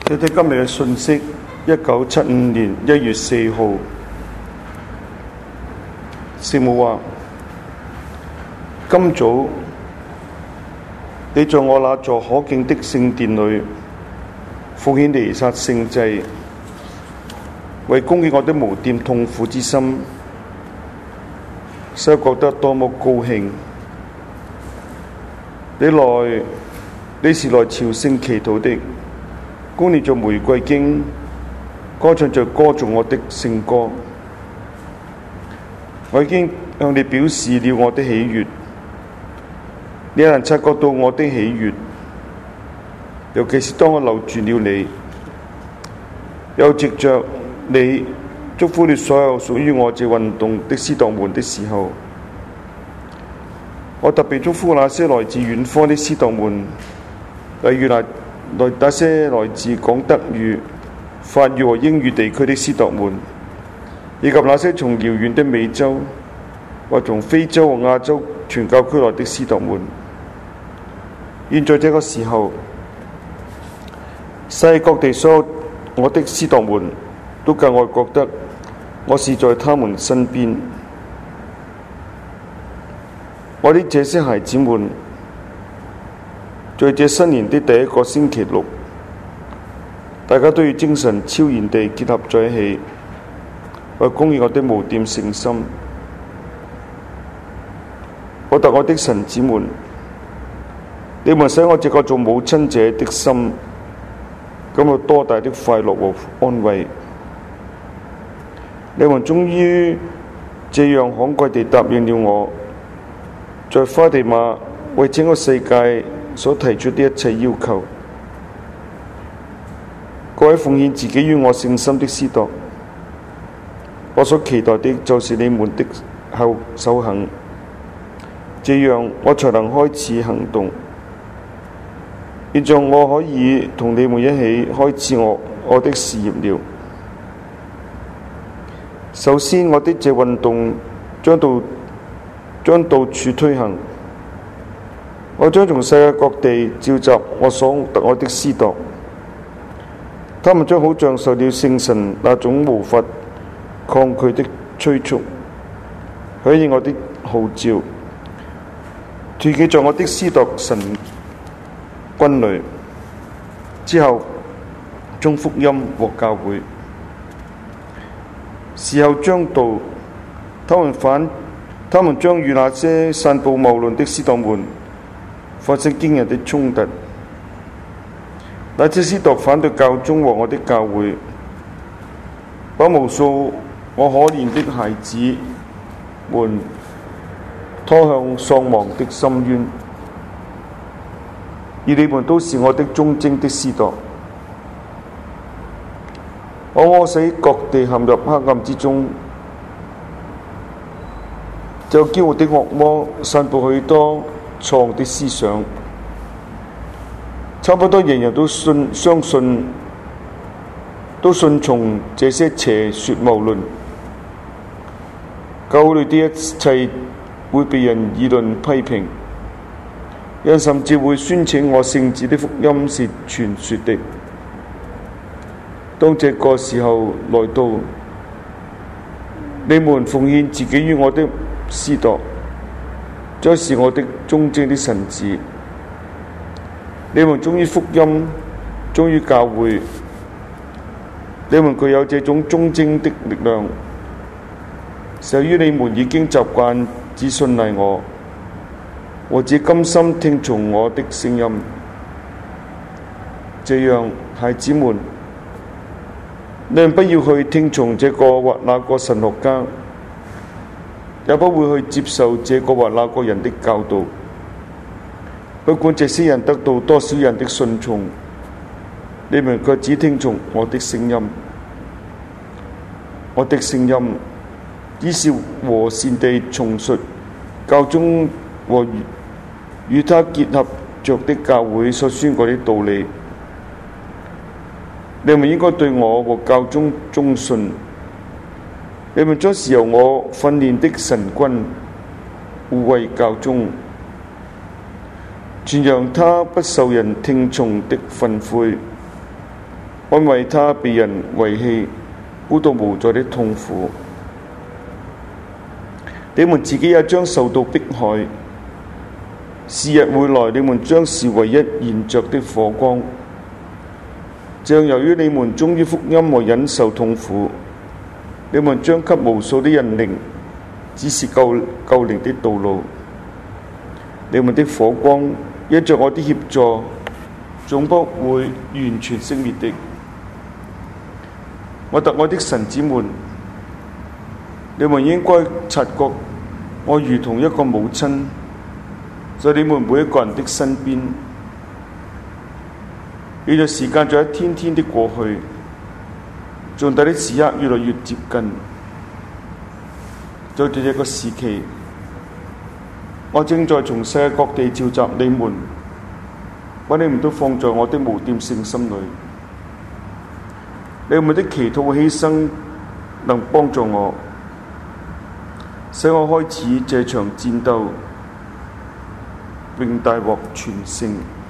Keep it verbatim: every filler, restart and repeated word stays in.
睇睇今日嘅信息，一九七五年一月四號，師母話：今早你在我那座可敬的聖殿裏奉獻彌撒聖祭，為恭敬我的無玷痛苦之心，使我覺得多麼高興。你來，你是來朝聖祈禱的，恭念着玫瑰經，歌唱着歌頌我的聖歌。我已經向你表示了我的喜悅，你能察覺到我的喜悅，尤其是當我留住了你，又藉着你祝福了所有屬於我這運動的司鐸們的時候，我特別祝福那些來自遠方的司鐸們，例如那來那些來自講德語、法語和英語地區的司鐸們，以及那些從遙遠的美洲或從非洲和亞洲傳教區來的司鐸們。現在這個時候，世界各地所有我的司鐸們都更愛覺得我是在他們身邊。我的這些孩子們，在這新年的第一個星期六，大家都要精神超然地結合在一起，為恭敬我的無玷聖心。我特愛的神子們，你們使我這個做母親者的心感到多大的快樂和安慰！你們終於這樣慷慨地答應了我，在花地瑪為整個世界所提出的一切要求。各位奉獻自己於我聖心的司鐸，我所期待的就是你們的後首肯，這樣我才能開始行動。現在我可以同你們一起開始我我的事業了。首先，我的這運動將到將到處推行，我將從世界各地召集我所特愛的司鐸，他們將好像受了聖神那種無法抗拒的催促，響應我的號召，團結在我的司鐸神軍裏，之後將福音和教會。時候將到，他們反，他們將與那些散布謬論的司鐸們發生驚人的衝突。那些司鐸反對教宗和我的教會，把無數我可憐的孩子們拖向喪亡的深淵，而你們都是我的忠貞的司鐸。我我使各地陷入黑暗之中，就驕傲的惡魔散布許多錯誤的思想，差不多人人都信相信，都信從這些邪說謬論。教會裏的一切會被人議論批評，人甚至會宣稱我聖子的福音是傳說的。當這個時候來到，你們奉獻自己於我的司鐸，將是我的忠貞的神子。你們忠於福音，忠於教會，你們具有這種忠貞的力量，是由於你們已經習慣只信賴我，或只甘心聽從我的聲音。這樣，孩子們，你們不要去聽從這個或那個神學家，也不會去接受這個或那個人的教導。不管這些人得到多少人的信從，你們卻只聽從我的聲音。我的聲音只是和善地重述教宗和與他結合着的教會所宣過的道理。你們應該對我和教宗忠信，你們將是由我訓練的神軍護衛教宗，傳揚他不受人聽從的訓誨， 安慰他被人遺棄、孤獨無助的痛苦。你們自己也將受到迫害，是日會來，你們將是唯一燃着的火光。這樣，由於你們忠於福音和忍受痛苦，你們將給無數的人靈指示救救靈的道路。你們的火光因着我的協助，總不會完全熄滅的。我特愛的神子們，你們應該察覺我如同一個母親，在你們每一個人的身邊。隨着時間在一天天的過去，上帝的時刻越來越接近。在這個時期，我正在從世界各地召集你們，把你們都放在我的無玷聖心裏。你們的祈禱和犧牲能幫助我，使我開始這場戰鬥，並大獲全勝。